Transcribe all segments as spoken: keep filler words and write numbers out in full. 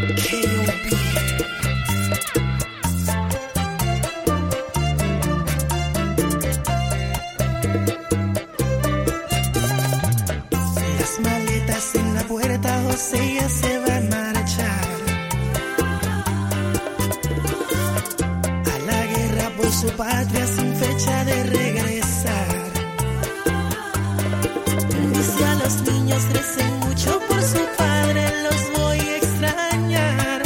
Las maletas en la puerta, José ya se va a marchar a la guerra por su patria sin fecha de regresar. Dice a los niños recen mucho por su padre, los voy a extrañar.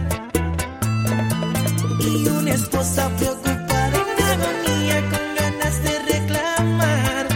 Y una esposa preocupada en agonía con ganas de reclamar.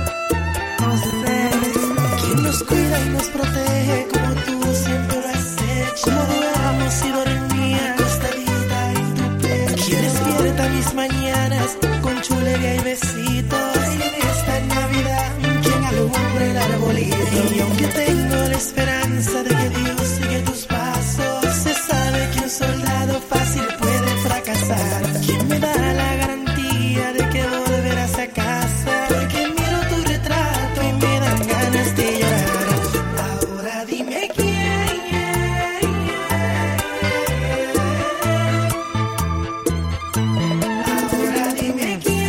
Quien nos cuida y nos protege como tú siempre lo has hecho. Como duermo y dormía acostadita en tu pecho. Quien despierta mis mañanas con chulería y besitos. Y en esta Navidad quien alumbra el arbolito. Y aunque tengo la esperanza de que Dios sigue tus pasos, se sabe que un soldado fácil puede fracasar. ¿Quién me da la garantía de que volverás a casa? Porque miro tu retrato y me dan ganas de llorar. Ahora dime quién. Ahora dime quién.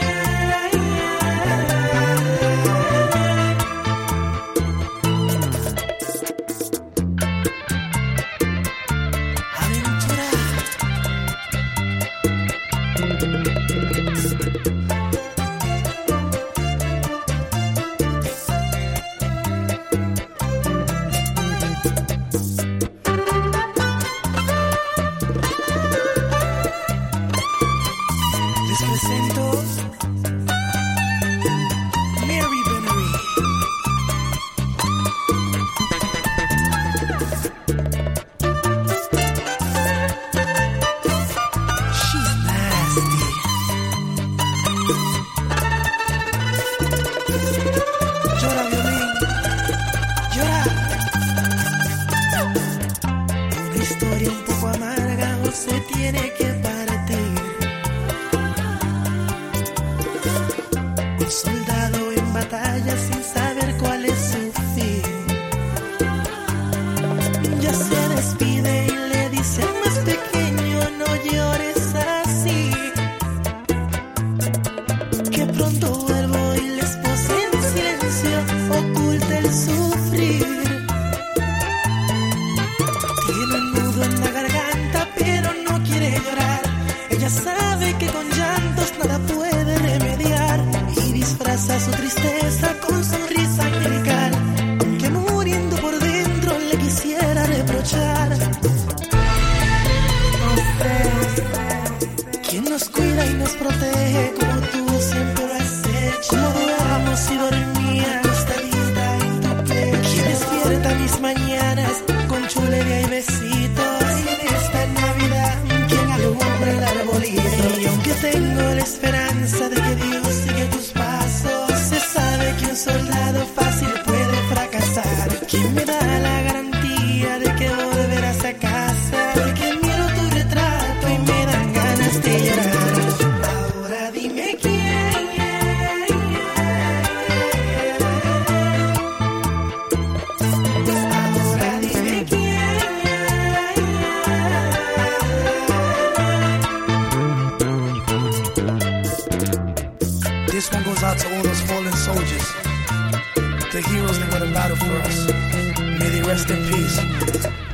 Les presento Mary Bennery. She's nasty. Llora, violín, llora. Una historia un poco amarga, José tiene que partir. Un soldado en batalla sin saber cuál es su fin. Ya se despide y le dice al más pequeño: no llores así, que pronto vuelvo. Y la esposa en silencio oculta el sufrir. Tiene un nudo en la garganta pero no quiere llorar. Ella sabe que con llantos nada puede remediar y disfraza su tristeza con sonrisa angelical, que muriendo por dentro le quisiera reprochar. Quien nos cuida y nos protege como tú siempre lo has hecho. Como duermo y dormía acostadita en tu pecho. Quien despierta mis mañanas con chulería y besitos. Y en esta Navidad quien alumbra el arbolito. Y aunque tengo la esperanza de que Dios sigue tus pasos, se sabe que un soldado fácil puede fracasar. ¿Quién me da la garantía de que volverás a casa? Porque miro tu retrato y me dan ganas de llorar. Ahora dime quién. Ahora dime quién. This one goes out to all those fallen soldiers, the heroes that went to battle for us. May they rest in peace.